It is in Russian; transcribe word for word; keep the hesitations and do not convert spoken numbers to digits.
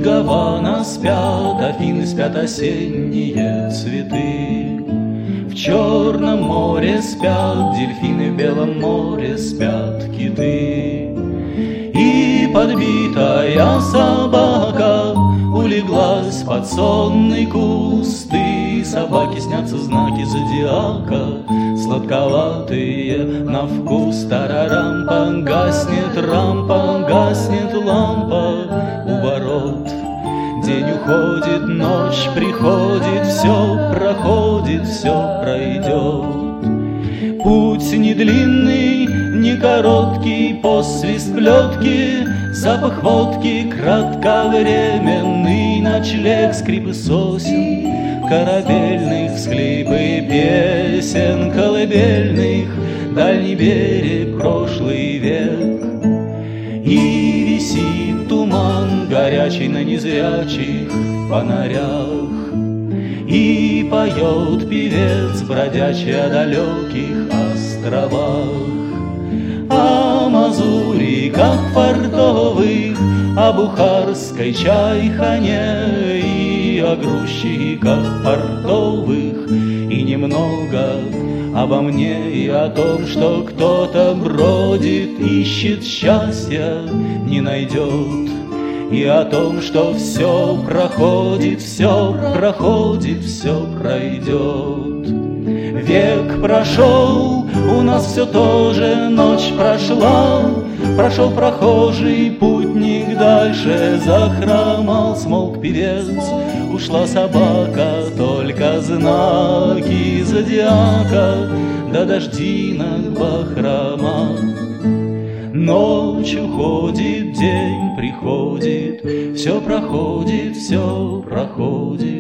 Гавана спят, Афины спят осенние цветы. В Черном море спят дельфины, в Белом море спят киты. И подбитая собака улеглась под сонный куст, и собаке снятся знаки зодиака, сладковатые на вкус. Тарарампа, гаснет рампа, гаснет лампа у ворот. День уходит, ночь приходит, все проходит, все пройдет. Путь не длинный, не короткий, посвист плетки, запах водки, кратковременный ночлег, скрипы сосен, корабельных, всхлипы песен колыбельных, дальний берег, прошлый век. И висит туман горячий на незрячих фонарях, и поет певец бродячий о далеких островах, о мазуриках фартовых, о бухарской чайхане и о грузчиках портовых, и немного обо мне и о том, что кто-то бродит, ищет счастья, не найдет, и о том, что все проходит, все проходит, все пройдет. Век прошел, у нас все тоже ночь прошла, прошел прохожий путник дальше, захромал, смолк певец, ушла собака, только знаки зодиака, да дожди над бахрома. Ночь уходит, день приходит, все проходит, все проходит.